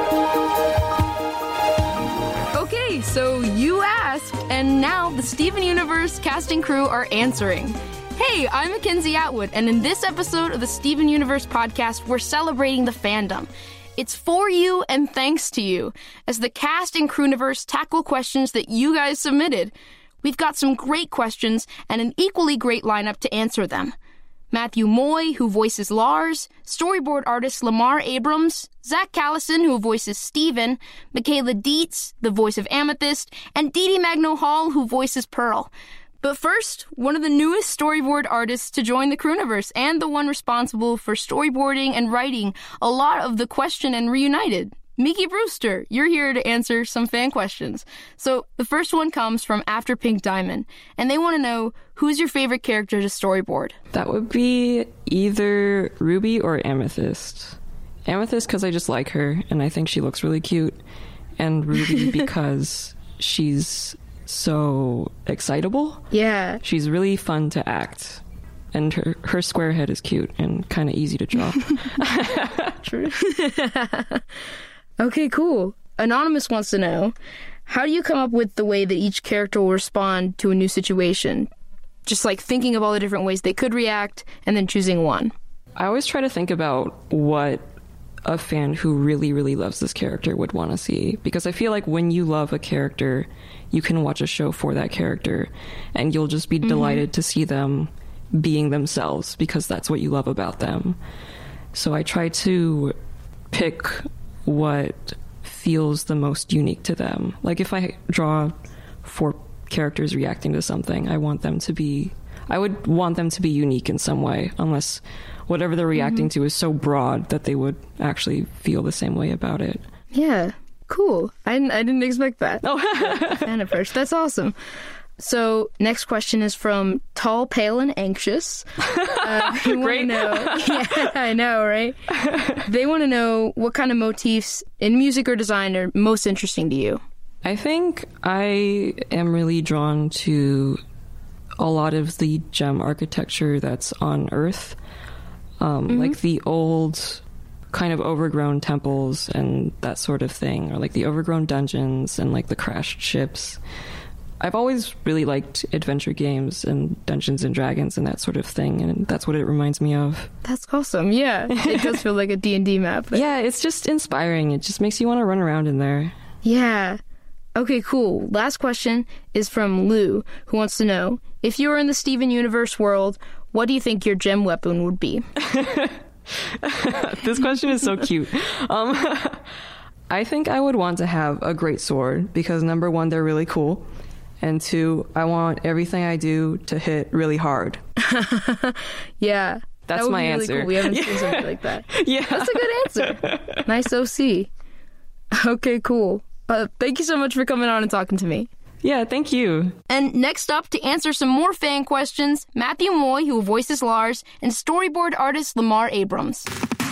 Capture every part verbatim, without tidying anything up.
Okay, so you asked, and now the Steven Universe casting crew are answering. Hey, I'm Mackenzie Atwood, and in this episode of the Steven Universe podcast, we're celebrating the fandom. It's for you and thanks to you, as the cast and crewniverse tackle questions that you guys submitted. We've got some great questions and an equally great lineup to answer them. Matthew Moy, who voices Lars, storyboard artist Lamar Abrams, Zach Callison, who voices Steven, Michaela Dietz, the voice of Amethyst, and Dee Dee Magno-Hall, who voices Pearl. But first, one of the newest storyboard artists to join the Crewniverse, and the one responsible for storyboarding and writing a lot of the Question and Reunited. Miki Brewster, you're here to answer some fan questions. So the first one comes from After Pink Diamond, and they want to know, who's your favorite character to storyboard? That would be either Ruby or Amethyst. Amethyst because I just like her, and I think she looks really cute. And Ruby because she's so excitable. Yeah. She's really fun to act. And her, her square head is cute and kind of easy to draw. True. Okay, cool. Anonymous wants to know, how do you come up with the way that each character will respond to a new situation? Just like thinking of all the different ways they could react and then choosing one. I always try to think about what a fan who really, really loves this character would want to see. Because I feel like when you love a character, you can watch a show for that character and you'll just be mm-hmm. delighted to see them being themselves because that's what you love about them. So I try to pick what feels the most unique to them. Like if I draw four characters reacting to something, I want them to be, I would want them to be unique in some way, unless whatever they're reacting mm-hmm. to is so broad that they would actually feel the same way about it. Yeah, cool. I, I didn't expect that. Oh, fan approach. That's awesome. So, next question is from Tall, Pale, and Anxious. Uh, they want to know. Yeah, I know, right? They want to know what kind of motifs in music or design are most interesting to you. I think I am really drawn to a lot of the gem architecture that's on Earth. Um, mm-hmm. Like the old kind of overgrown temples and that sort of thing, or like the overgrown dungeons and like the crashed ships. I've always really liked adventure games and Dungeons and Dragons and that sort of thing, and that's what it reminds me of. That's awesome. Yeah, it does feel like a D and D map. But... yeah, it's just inspiring. It just makes you want to run around in there. Yeah. Okay, cool. Last question is from Lou, who wants to know, if you were in the Steven Universe world, what do you think your gem weapon would be? This question is so cute. Um, I think I would want to have a great sword because, number one, they're really cool. And two, I want everything I do to hit really hard. Yeah. That's that would my be really answer. Cool. We haven't seen something like that. Yeah. That's a good answer. Nice O C. Okay, cool. Uh, thank you so much for coming on and talking to me. Yeah, thank you. And next up, to answer some more fan questions, Matthew Moy, who voices Lars, and storyboard artist Lamar Abrams.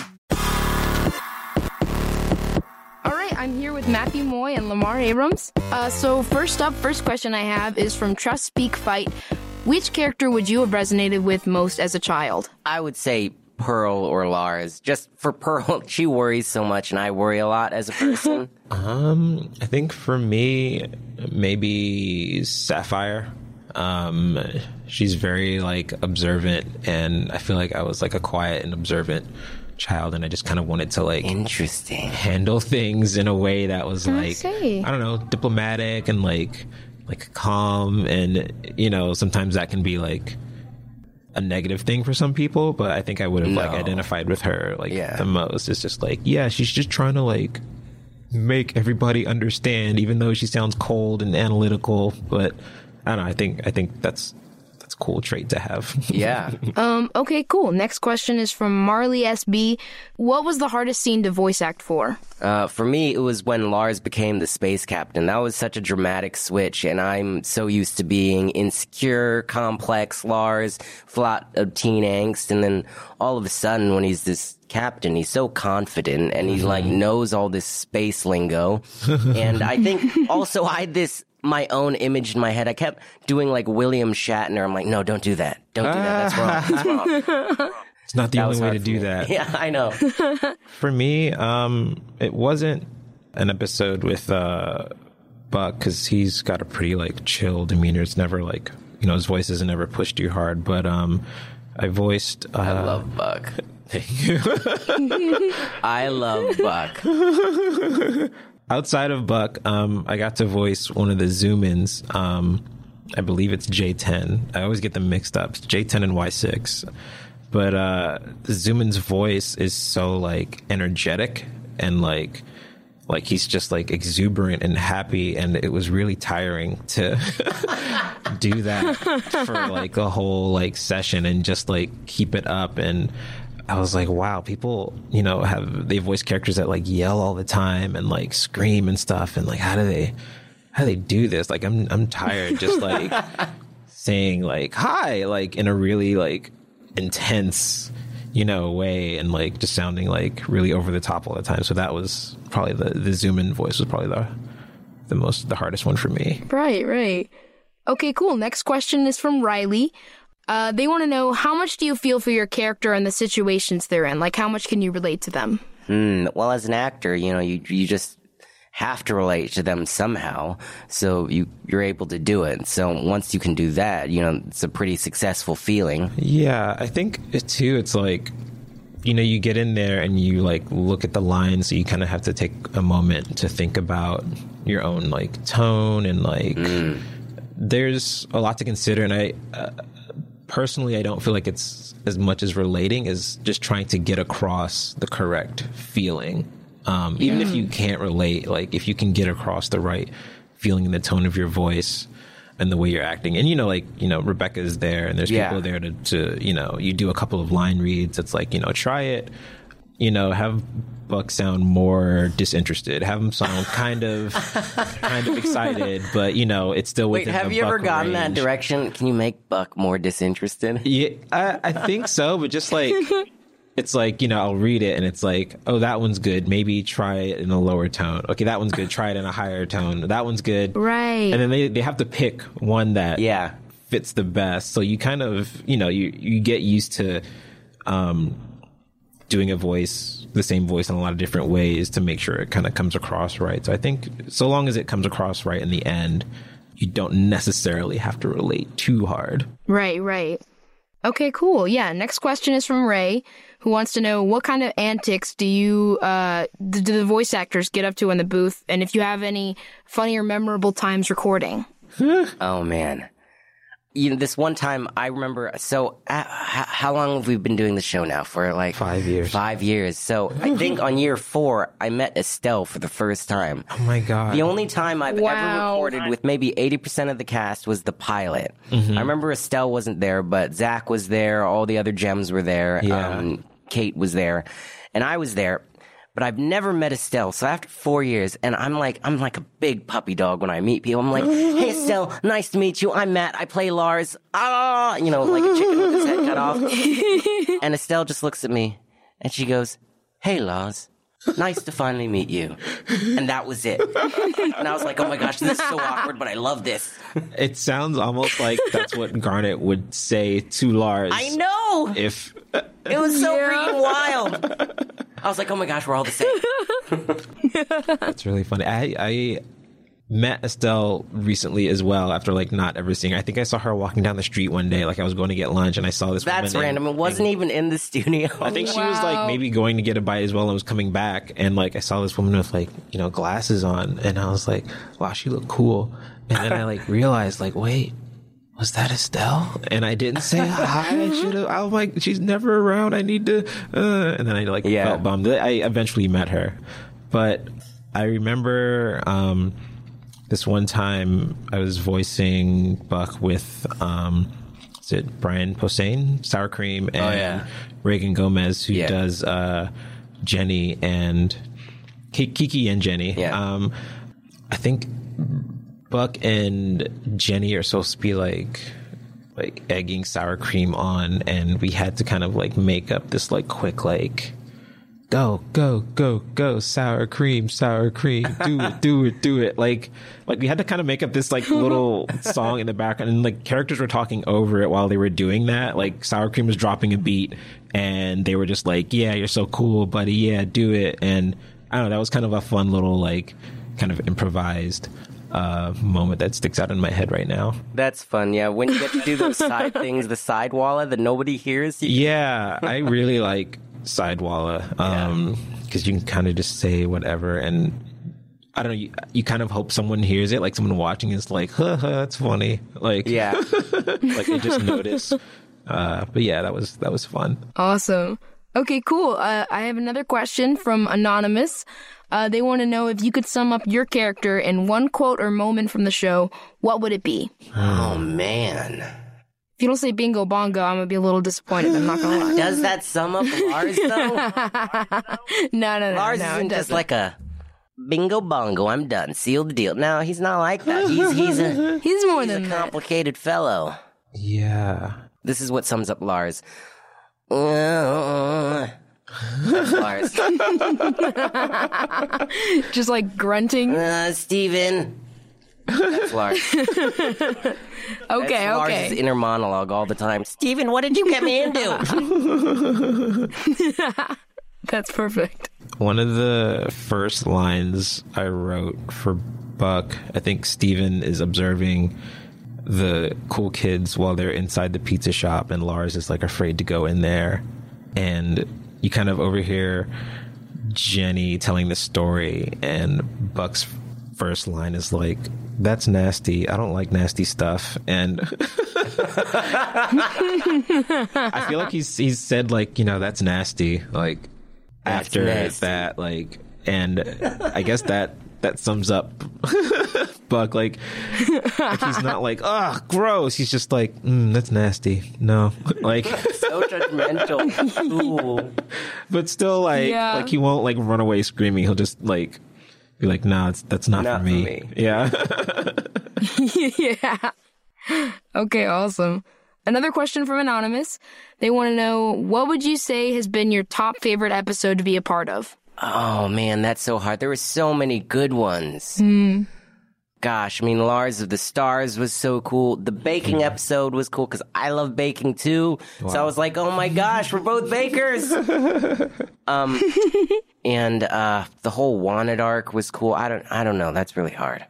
All right, I'm here with Matthew Moy and Lamar Abrams. Uh, so first up, first question I have is from Trust Speak Fight. Which character would you have resonated with most as a child? I would say Pearl or Lars. Just for Pearl, she worries so much and I worry a lot as a person. um, I think for me, maybe Sapphire. Um, she's very like observant, and I feel like I was like a quiet and observant child, and I just kind of wanted to like interesting handle things in a way that was I like see. I don't know, diplomatic and like like calm, and you know sometimes that can be like a negative thing for some people, but I think I would have no. like identified with her like yeah. the most. It's just like, yeah, she's just trying to like make everybody understand, even though she sounds cold and analytical. But I don't know, I think I think that's that's a cool trait to have. Yeah. um okay, cool. Next question is from Marley S B. What was the hardest scene to voice act for? Uh, for me, it was when Lars became the space captain. That was such a dramatic switch, and I'm so used to being insecure, complex Lars, flat of teen angst, and then all of a sudden, when he's this captain, he's so confident, and he like knows all this space lingo. And I think also I had this my own image in my head. I kept doing like William Shatner. I'm like, no, don't do that. Don't do that. That's wrong. That's wrong. It's not the That only was way hard to for do me. that. Yeah, I know. For me, um, it wasn't an episode with uh, Buck, because he's got a pretty like chill demeanor. It's never like, you know, his voice isn't ever pushed too hard. But um, I voiced. Uh, I love Buck. I love Buck. Outside of Buck, um, I got to voice one of the Zoomins. Um, I believe it's J ten. I always get them mixed up. It's J ten and Y six. But uh, the Zoomin's voice is so like energetic and like like he's just like exuberant and happy, and it was really tiring to do that for like a whole like session and just like keep it up. And I was like, wow, people, you know, have they voice characters that like yell all the time and like scream and stuff, and like how do they how do they do this? Like I'm I'm tired just like saying like hi like in a really like intense, you know, way, and like just sounding like really over the top all the time. So that was probably the the Zoomin voice was probably the the most the hardest one for me. Right, right. Okay, cool. Next question is from Riley. Uh, they want to know, how much do you feel for your character and the situations they're in? Like, how much can you relate to them? Hmm. Well, as an actor, you know, you you just have to relate to them somehow, so you you're able to do it. So once you can do that, you know, it's a pretty successful feeling. Yeah, I think it too. It's like, you know, you get in there and you like look at the lines, so you kind of have to take a moment to think about your own like tone and like. Mm. There's a lot to consider, and I. Uh, Personally, I don't feel like it's as much as relating as just trying to get across the correct feeling. Um, yeah. Even if you can't relate, like if you can get across the right feeling in the tone of your voice and the way you're acting. And, you know, like, you know, Rebecca is there and there's yeah. people there to, to, you know, you do a couple of line reads. It's like, you know, try it, you know, have Buck sound more disinterested, have him sound kind of kind of excited, but you know it's still within. Wait, have the you Buck ever gotten range. that direction? Can you make Buck more disinterested? Yeah, I, I think so, but just like it's like, you know, I'll read it and it's like, oh, that one's good, maybe try it in a lower tone. Okay, that one's good, try it in a higher tone. That one's good, right? And then they they have to pick one that yeah fits the best. So you kind of, you know, you you get used to um doing a voice, the same voice in a lot of different ways to make sure it kind of comes across right. So I think so long as it comes across right in the end, you don't necessarily have to relate too hard. Right, right. Okay, cool. Yeah, next question is from Ray, who wants to know, what kind of antics do you, uh, do the voice actors get up to in the booth? And if you have any funny or memorable times recording. Oh, man. You know, this one time I remember, so uh, h- how long have we been doing the show now? For like five years. Five years. So I think on year four, I met Estelle for the first time. Oh my God. The only time I've wow. ever recorded with maybe eighty percent of the cast was the pilot. Mm-hmm. I remember Estelle wasn't there, but Zach was there. All the other gems were there. Yeah. Um, Kate was there. And I was there. But I've never met Estelle. So after four years, and I'm like, I'm like a big puppy dog when I meet people. I'm like, hey, Estelle, nice to meet you. I'm Matt. I play Lars. Ah, you know, like a chicken with his head cut off. And Estelle just looks at me and she goes, hey, Lars, nice to finally meet you. And that was it. And I was like, oh my gosh, this is so awkward, but I love this. It sounds almost like that's what Garnet would say to Lars. I know. If it was so yeah. freaking wild. I was like, oh my gosh, we're all the same. That's really funny. I, I met Estelle recently as well after like not ever seeing her. I think I saw her walking down the street one day, like I was going to get lunch and I saw this That's woman. random. And, it wasn't and, even in the studio. I think wow. she was like maybe going to get a bite as well and was coming back. And like I saw this woman with like, you know, glasses on and I was like, wow, she looked cool. And then I like realized like, wait, was that Estelle? And I didn't say hi. I should have. I was like, she's never around. I need to. Uh, and then I like yeah. felt bummed. I eventually met her, but I remember um, this one time I was voicing Buck with um, is it Brian Posehn, Sour Cream, and oh, yeah. Reagan Gomez, who yeah. does uh, Jenny and Kiki and Jenny. Yeah. Um, I think Buck and Jenny are supposed to be like like egging Sour Cream on, and we had to kind of like make up this like quick like go go go go Sour Cream, Sour Cream, do it do it do it like like we had to kind of make up this like little song in the background, and like characters were talking over it while they were doing that. Like Sour Cream was dropping a beat and they were just like, yeah, you're so cool buddy, yeah, do it. And I don't know, that was kind of a fun little, like, kind of improvised uh, moment that sticks out in my head right now. That's fun, yeah. When you get to do those side things, the side walla that nobody hears. You- yeah, I really like side walla um, because you can kind of just say whatever, and I don't know, you, you kind of hope someone hears it, like someone watching is like, huh, huh, that's funny. Like, yeah. like they just notice. Uh, but yeah, that was that was fun. Awesome. Okay, cool. Uh, I have another question from Anonymous. Uh, they want to know if you could sum up your character in one quote or moment from the show, what would it be? Oh, man. If you don't say bingo bongo, I'm going to be a little disappointed. I'm not going to lie. Does that sum up Lars, though? no, no, no. Lars no, isn't it just doesn't. like a bingo bongo, I'm done, seal the deal. No, he's not like that. He's, he's, a, He's more he's than a that. complicated fellow. Yeah. This is what sums up Lars. Uh, That's Lars. Just like grunting. Uh, Steven. That's Lars. Okay, That's Lars' okay. inner monologue all the time. Steven, what did you get me into? That's perfect. One of the first lines I wrote for Buck, I think Steven is observing the cool kids while they're inside the pizza shop, and Lars is like afraid to go in there. And you kind of overhear Jenny telling the story, and Buck's first line is like, "That's nasty. I don't like nasty stuff." And I feel like he's he's said like, you know, that's nasty, like That's after nasty. that, like, and I guess that that sums up Buck. Like, like he's not like, oh, gross. He's just like, mm, that's nasty. No, like, So judgmental. Ooh. but still, like, Yeah. like he won't like run away screaming. He'll just like be like, no, it's that's not, Not for for me. me. Yeah. Yeah. Okay, awesome. Another question from Anonymous. They want to know, what would you say has been your top favorite episode to be a part of? Oh, man, that's so hard. There were so many good ones. Hmm. Gosh, I mean, Lars of the Stars was so cool. The baking episode was cool because I love baking too. So I was like, oh my gosh, we're both bakers. um, and uh, the whole Wanted arc was cool. I don't, I don't know. That's really hard.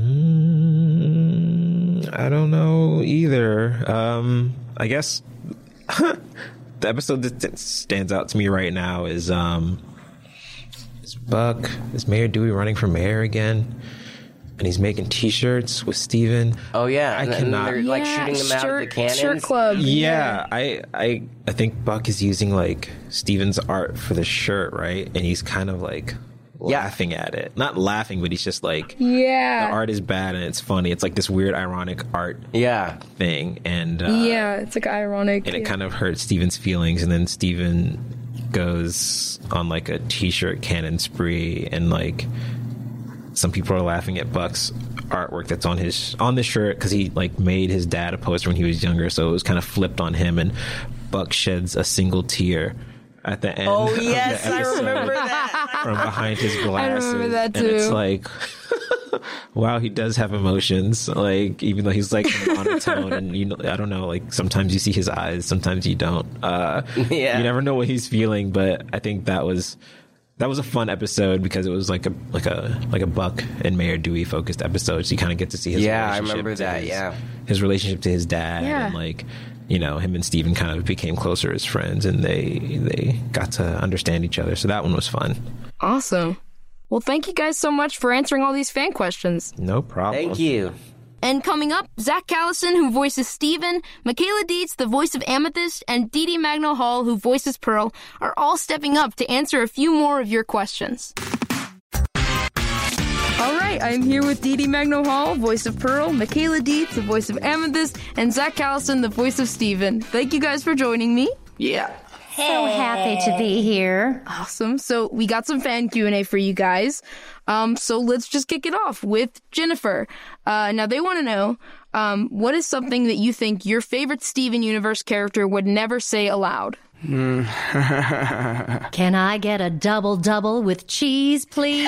Mm, I don't know either. Um, I guess the episode that stands out to me right now is um, is Buck, is Mayor Dewey running for mayor again? And he's making T-shirts with Steven. Oh yeah, I and, and cannot- they're like Yeah, shooting them out of the shirt, cannons. shirt club. Yeah, I, I, I think Buck is using like Steven's art for the shirt, right? And he's kind of like Yeah. laughing at it. Not laughing, but he's just like, the Yeah. art is bad and it's funny. It's like this weird ironic art Yeah, thing, and uh, Yeah, it's like ironic. and it kind of hurt Steven's feelings. And then Steven goes on like a T-shirt cannon spree, and like some people are laughing at Buck's artwork that's on his on the shirt because he like made his dad a poster when he was younger, so it was kind of flipped on him, and Buck sheds a single tear at the end. Oh of the yes, I episode remember that. from behind his glasses. remember that And it's too. like, wow, he does have emotions. Like, even though he's like monotone, and you know, I don't know. Like, sometimes you see his eyes, sometimes you don't. Uh, Yeah. you never know what he's feeling. But I think that was that was a fun episode because it was like a like a like a Buck and Mayor Dewey focused episode. So you kind of get to see his Yeah, I relationship remember to that, his- yeah. his relationship to his dad, Yeah. and like, you know, him and Steven kind of became closer as friends, and they they got to understand each other. So that one was fun. Awesome. Well, thank you guys so much for answering all these fan questions. No problem. Thank you. And coming up, Zach Callison, who voices Steven, Michaela Dietz, the voice of Amethyst, and Dee Dee Magno Hall, who voices Pearl, are all stepping up to answer a few more of your questions. All right, I'm here with Dee Dee Magno Hall, voice of Pearl, Michaela Dietz, the voice of Amethyst, and Zach Callison, the voice of Steven. Thank you guys for joining me. Yeah. So happy to be here. Awesome. So we got some fan Q and A for you guys. Um, so let's just kick it off with Jennifer. Uh, now they want to know, um, what is something that you think your favorite Steven Universe character would never say aloud? Can I get a double double with cheese, please?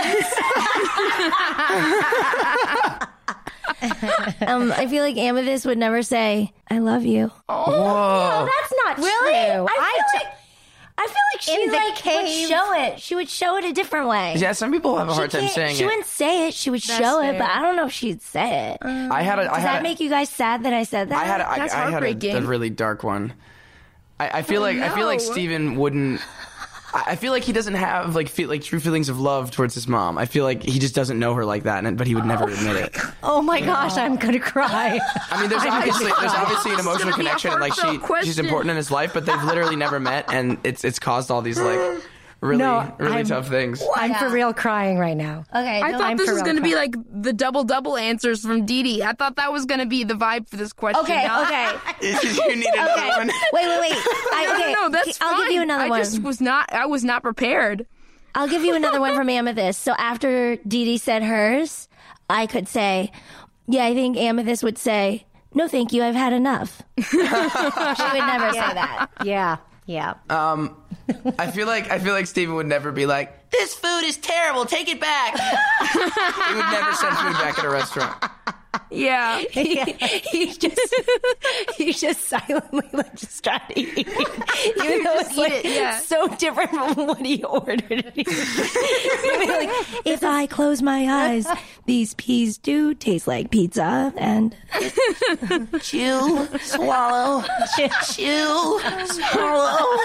Um, I feel like Amethyst would never say, I love you. Oh, that's not Really? true. I feel like I feel like she In the like cave. would show it. She would show it a different way. Yeah, some people have a She hard time can't- saying She it. wouldn't say it. She would That's show it, fair. but I don't know if she'd say it. I had a, I Does had that a, make you guys sad that I said that? I had a, I, That's I had a, heartbreaking. a really dark one. I, I feel Oh, like I feel like no. Steven wouldn't. I I feel like he doesn't have like feel, like true feelings of love towards his mom. I feel like he just doesn't know her like that, and, but he would never admit it. Oh my gosh, I'm gonna cry. I mean, there's obviously there's obviously an emotional gonna be a connection, and like she heartfelt she's question. important in his life, but they've literally never met, and it's it's caused all these like really No, really I'm- tough things. I'm for real crying right now. Okay, I no, thought I'm this for was real going to be crying. like the double double answers from Dee Dee. I thought that was going to be the vibe for this question. Okay, Not- okay. You need another Okay. one. Wait, wait, wait. I, okay. No, no, that's I'll fine. give you another I one. just was not. I was not prepared. I'll give you another one from Amethyst. So after Dee Dee said hers, I could say, yeah, I think Amethyst would say, no, thank you, I've had enough. She would never say that. Yeah, yeah. Um, I feel like I feel like Steven would never be like, "This food is terrible. Take it back." He would never send food back at a restaurant. Yeah. he, he just he just silently like just tried to eat, even though it's eat like it, yeah. so different from what he ordered. He'd be like, if I close my eyes, these peas do taste like pizza, and chew, swallow, chew, swallow.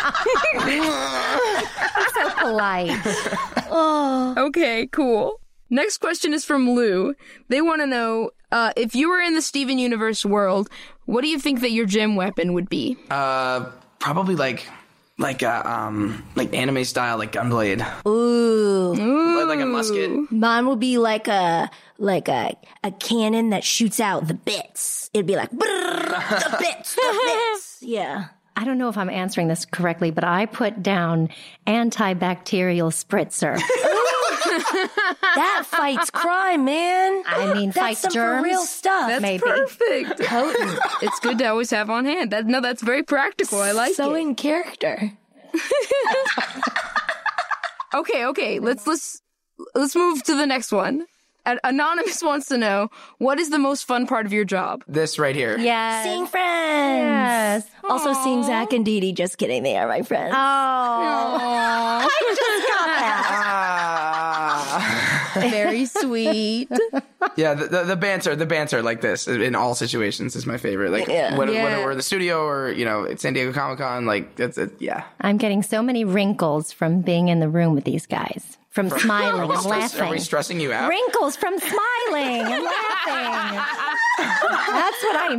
So polite. Okay, cool. Next question is from Lou. They want to know, uh, if you were in the Steven Universe world, what do you think that your gym weapon would be? Uh, probably like like a um like anime style, like gunblade, Ooh. like, like a musket. Mine would be like a like a a cannon that shoots out the bits. It'd be like "Brrr, the bits, the bits. Yeah. I don't know if I'm answering this correctly, but I put down antibacterial spritzer. That fights crime, man. I mean, That's fights some germs. for real stuff. That's Maybe. perfect. Potent. It's good to always have on hand. That, no, that's very practical. I like so it. in character. Okay, okay. Let's let's let's move to the next one. An- Anonymous wants to know, what is the most fun part of your job? This right here. Yes. Seeing friends. Yes. Also seeing Zach and Dee Dee. Just kidding. They are my friends. Oh. Ah. Very sweet. Yeah, the, the the banter, the banter like this in all situations is my favorite. Like Yeah. whether, Yeah. whether we're in the studio or you know at San Diego Comic Con, like that's it. Yeah, I'm getting so many wrinkles from being in the room with these guys, from smiling and Stress- are we laughing. stressing you out? Wrinkles from smiling and laughing. That's what I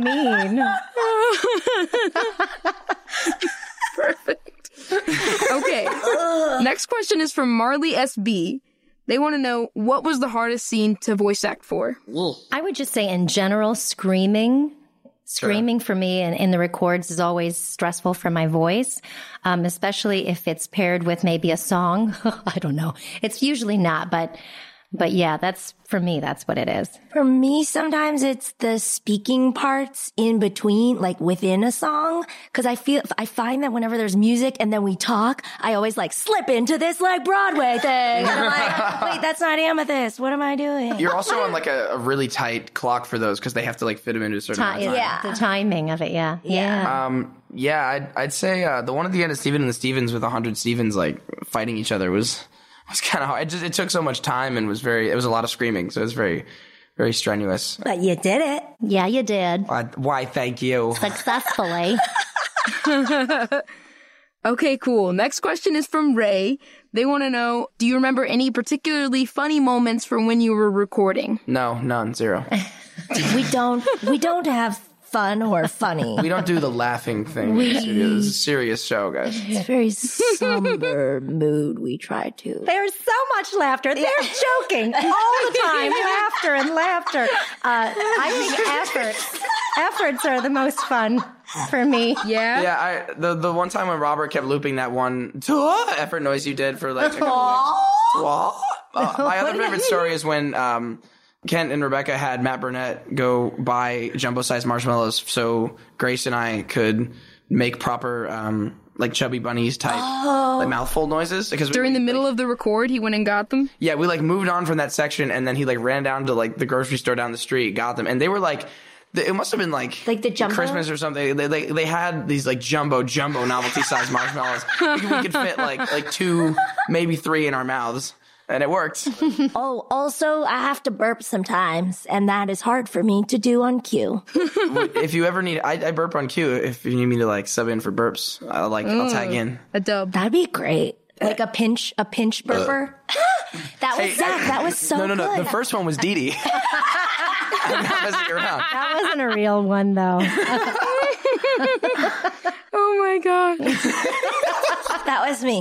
mean. Perfect. Okay. Next question is from Marley S B. They want to know, what was the hardest scene to voice act for? I would just say in general, screaming. Screaming for me and in the records is always stressful for my voice, um, especially if it's paired with maybe a song. I don't know. It's usually not, but but yeah, that's for me, that's what it is. For me, sometimes it's the speaking parts in between, like within a song. Cause I feel, I find that whenever there's music and then we talk, I always like slip into this like Broadway thing. And I'm like, wait, that's not Amethyst. What am I doing? You're also on like a, a really tight clock for those because they have to like fit them into a certain amount Ti- of time. Yeah. The timing of it, yeah. Yeah. Um, yeah, I'd, I'd say uh, the one at the end of Steven and the Stevens with a hundred Stevens like fighting each other was was kind of hard. It just it took so much time and was very. It was a lot of screaming, so it was very very strenuous. But you did it. Yeah, you did. Why? why thank you. Successfully. Okay, cool. Next question is from Ray. They want to know, do you remember any particularly funny moments from when you were recording? No, none, zero. We don't, we don't have fun or funny. We don't do the laughing thing. in the studio. This is a serious show, guys. It's a very somber mood we try to. There's so much laughter. They're joking all the time. Laughter and laughter. Uh, I think efforts. Efforts are the most fun for me. Yeah? Yeah, I the the one time when Robert kept looping that one "Tuah" effort noise you did for like a couple minutes. Tuah. Uh, my other favorite story is when um, Kent and Rebecca had Matt Burnett go buy jumbo-sized marshmallows so Grace and I could make proper um, like Chubby Bunnies type like mouthful noises because we- During the middle of the record, he went and got them? Yeah, we like moved on from that section and then he like ran down to like the grocery store down the street, got them, and they were like. it must have been like, Like the jumbo? Christmas or something. They, they they had these like jumbo jumbo novelty sized marshmallows. we, we could fit like like two, maybe three in our mouths, and it worked. Oh, also, I have to burp sometimes, and that is hard for me to do on cue. If you ever need, I, I burp on cue. If you need me to like sub in for burps, I'll like I'll tag in. A dub. That'd be great. Like a pinch, a pinch burper. That was Hey, Zach. That was so No, no, no. good. The first one was Dee Dee. I'm not messing around. That wasn't a real one, though. Oh my god. That was me.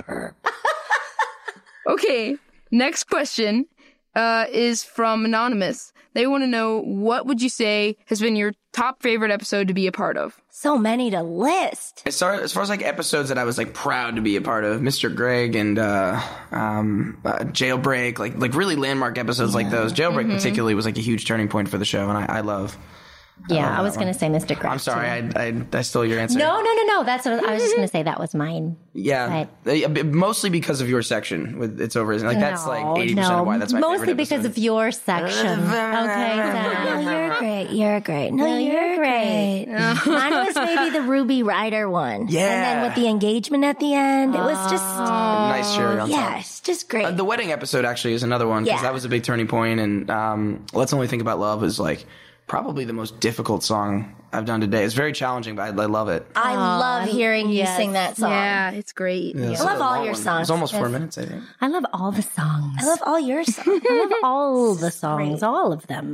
Okay, next question uh, is from Anonymous. They want to know, what would you say has been your top favorite episode to be a part of? So many to list. As far, as far as like episodes that I was like proud to be a part of, Mister Greg and uh, um, uh, Jailbreak, like like really landmark episodes like those. Jailbreak Mm-hmm. particularly was like a huge turning point for the show, and I, I love. Yeah, I was going to say Mister Greg. I'm sorry, too. I, I I stole your answer. No, no, no, no. That's what I was just going to say. That was mine. Yeah, Uh, mostly because of your section with It's Over. Isn't it? Like that's no, like eighty percent no. of why that's my Mostly favorite because episode. of your section. Okay, No, Zach. you're great. You're great. No, you're, you're great. Mine was maybe the Ruby Ryder one. Yeah. And then with the engagement at the end, it was just, nice cherry on top. yeah, it's just great. Uh, the wedding episode actually is another one because Yeah. that was a big turning point, and um, Let's Only Think About Love is like probably the most difficult song I've done today. It's very challenging, but I, I love it. I love hearing you yes. sing that song. Yeah, it's great. I love all your It's songs. almost four minutes, I think. I love all the songs. I love all your songs. I love all the songs, all of them.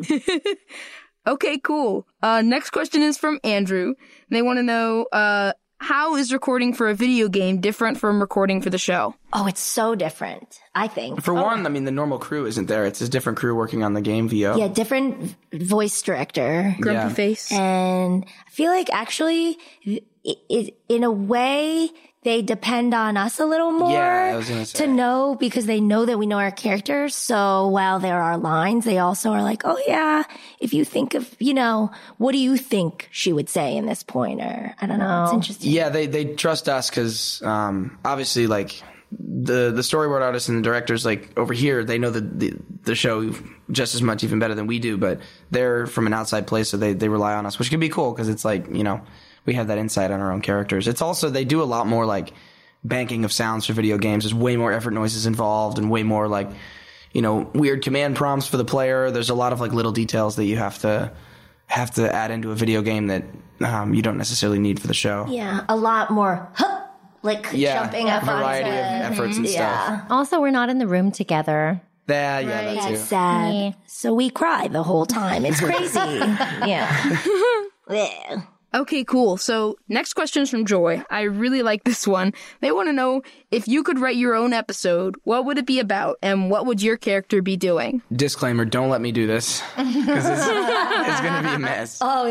Okay, cool. Uh, next question is from Andrew. They want to know, uh, how is recording for a video game different from recording for the show? Oh, it's so different, I think. For one, I mean, the normal crew isn't there. It's a different crew working on the game V O. Yeah, different v- voice director. Grumpy Yeah. face. And I feel like actually, it, it, in a way, they depend on us a little more Yeah, I was gonna say. to know because they know that we know our characters. So while there are lines, they also are like, oh yeah, if you think of, you know, what do you think she would say in this point? Or I don't know. It's interesting. Yeah, they they trust us because um, obviously, like the the storyboard artists and the directors, like over here, they know the, the the show just as much, even better than we do. But they're from an outside place, so they they rely on us, which can be cool because it's like, you know, we have that insight on our own characters. It's also, they do a lot more like banking of sounds for video games. There's way more effort noises involved and way more like, you know, weird command prompts for the player. There's a lot of like little details that you have to have to add into a video game that um, you don't necessarily need for the show. Yeah, a lot more, huh, like Yeah, jumping up variety onto, of efforts and stuff. yeah. Also, we're not in the room together. Yeah, yeah, that too. That's sad. Yeah. So we cry the whole time. It's crazy. yeah. Yeah. Okay, cool. So next question is from Joy. I really like this one. They want to know, if you could write your own episode, what would it be about, and what would your character be doing? Disclaimer, don't let me do this because it's, it's going to be a mess. Oh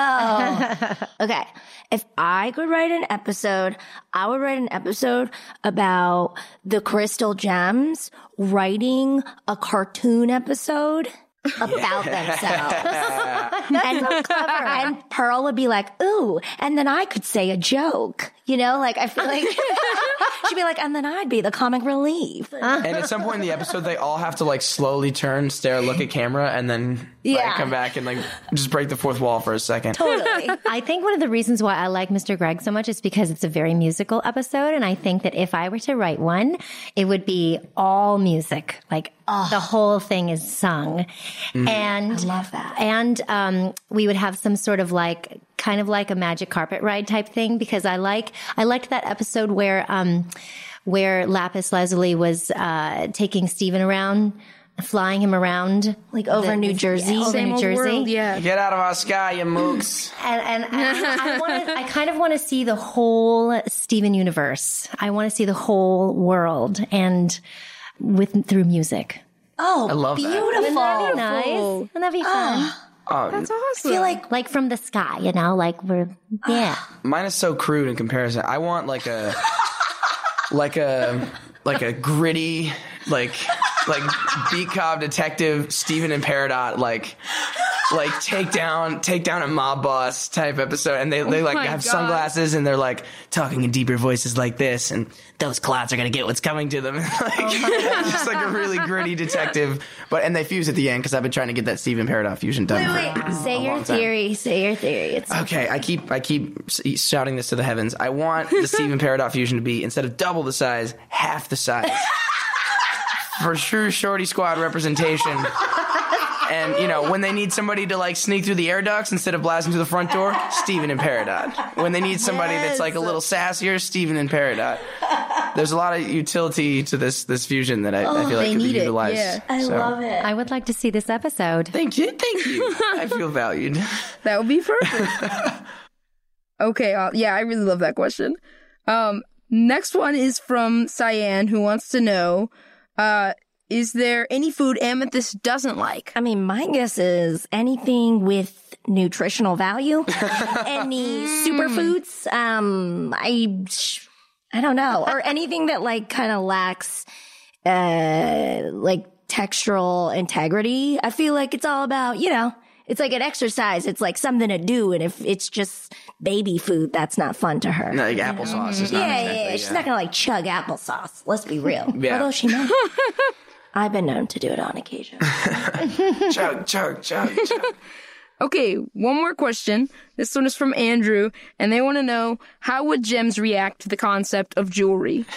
no. Okay. If I could write an episode, I would write an episode about the Crystal Gems writing a cartoon episode about themselves. and, and Pearl would be like, ooh, and then I could say a joke. You know, like I feel like she'd be like, and then I'd be the comic relief. And at some point in the episode, they all have to like slowly turn, stare, look at camera, and then like, Yeah. come back and like just break the fourth wall for a second. Totally. I think one of the reasons why I like Mister Greg so much is because it's a very musical episode. And I think that if I were to write one, it would be all music. Like the whole thing is sung. And I love that. And um, we would have some sort of like, kind of like a magic carpet ride type thing, because I like, I liked that episode where, um, where Lapis Lazuli was uh, taking Steven around, flying him around. Like over The- New Jersey. yeah, over Same New old Jersey. world, yeah. Get out of our sky, you mooks. And, and I, I, wanna, I kind of want to see the whole Steven universe. I want to see the whole world, and with through music. Oh, I love that. beautiful. Wouldn't that be nice? Wouldn't that be fun? That's awesome. I feel like Like from the sky, you know, like we're yeah. Mine is so crude in comparison. I want like a, like a, like a gritty, like, like beat cop detective Stephen and Peridot, like, like take down take down a mob boss type episode, and they, they like my have God. sunglasses and they're like talking in deeper voices like this, and those clouds are gonna get what's coming to them. Like, it's just like a really gritty detective, but and they fuse at the end because I've been trying to get that Steven Peridot fusion done. Wait, for wait. Say a your long time. theory. Say your theory. It's Okay, I keep I keep s- shouting this to the heavens. I want the Steven Peridot fusion to be, instead of double the size, half the size. For true Shorty Squad representation. And, you know, when they need somebody to, like, sneak through the air ducts instead of blasting through the front door, Steven and Peridot. When they need somebody that's, like, a little sassier, Steven and Peridot. There's a lot of utility to this this fusion that I, I feel like they could be need it, utilized. yeah. I So, love it. I would like to see this episode. Thank you. Thank you. I feel valued. That would be perfect. Okay, uh, yeah, I really love that question. Um, next one is from Cyan, who wants to know, uh, is there any food Amethyst doesn't like? I mean, my guess is anything with nutritional value, any superfoods. Um, I, I don't know, or anything that like kind of lacks, uh, like textural integrity. I feel like it's all about, you know, it's like an exercise. It's like something to do, and if it's just baby food, that's not fun to her. Like applesauce is not yeah, exactly, yeah, yeah. She's not gonna like chug applesauce. Let's be real. Yeah. Although she might. I've been known to do it on occasion. Chug, chug, chug, chug. Okay, one more question. This one is from Andrew, and they want to know, how would gems react to the concept of jewelry?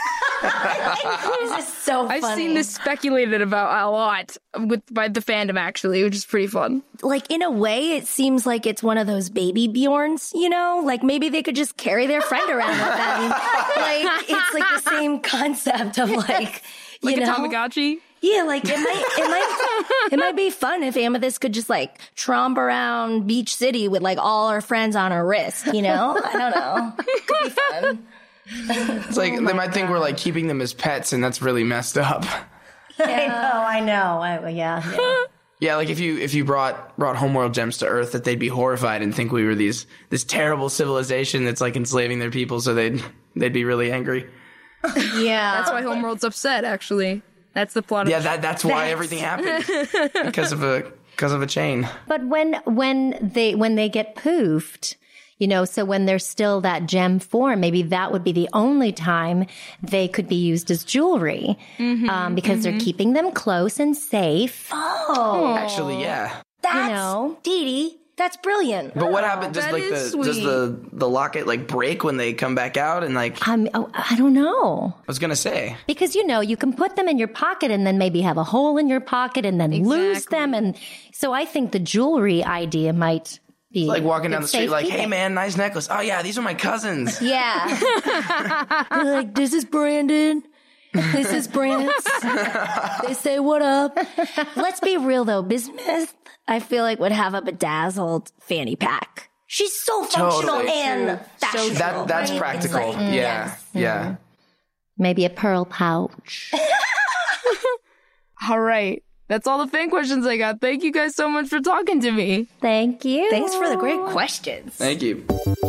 This is so funny. I've seen this speculated about a lot with by the fandom, actually, which is pretty fun. Like, in a way, it seems like it's one of those baby Bjorns, you know? Like, maybe they could just carry their friend around with them. Like, it's like the same concept of, like, you Like a know? Tamagotchi? Yeah, like, it might, it might, it might be fun if Amethyst could just, like, tromp around Beach City with, like, all her friends on her wrist, you know? I don't know. Could be fun. It's like, they might think we're, like, keeping them as pets, and that's really messed up. I know, I know. I, yeah, yeah. Yeah, like if you if you brought brought homeworld gems to Earth, that they'd be horrified and think we were these this terrible civilization that's like enslaving their people, so they'd they'd be really angry. Yeah. That's why Homeworld's upset, actually. That's the plot of Yeah, the that that's why That's- everything happened because of a because of a chain. But when when they when they get poofed, you know, so when they're still that gem form, maybe that would be the only time they could be used as jewelry, um, because they're keeping them close and safe. Oh, Actually, yeah. that's, You know? Dee Dee, that's brilliant. But what happened? Does that like the is does sweet. the the locket like break when they come back out? And like I Um, oh, I don't know. was gonna say, Because, you know, you can put them in your pocket and then maybe have a hole in your pocket and then lose Exactly. them. And so I think the jewelry idea might be like walking down the it's street, like, safekeeping. "Hey, man, nice necklace. Oh yeah, these are my cousins." Yeah. They're like, this is Brandon. This is Brance. They say, what up? Let's be real, though. Bismuth, I feel like, would have a bedazzled fanny pack. She's so functional Totally. and fashionable. That that's right? practical. It's like, yeah, yes. yeah. Maybe a pearl pouch. All right. That's all the fan questions I got. Thank you guys so much for talking to me. Thank you. Thanks for the great questions. Thank you.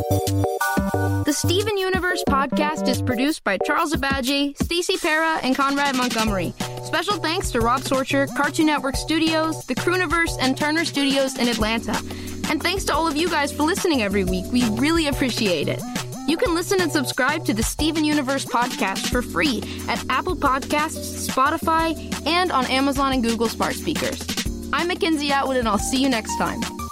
The Steven Universe podcast is produced by Charles Abaji, Stacey Para, and Conrad Montgomery. Special thanks to Rob Sorcher, Cartoon Network Studios, the Crooniverse, and Turner Studios in Atlanta. And thanks to all of you guys for listening every week. We really appreciate it. You can listen and subscribe to the Steven Universe podcast for free at Apple Podcasts, Spotify, and on Amazon and Google smart speakers. I'm Mackenzie Atwood, and I'll see you next time.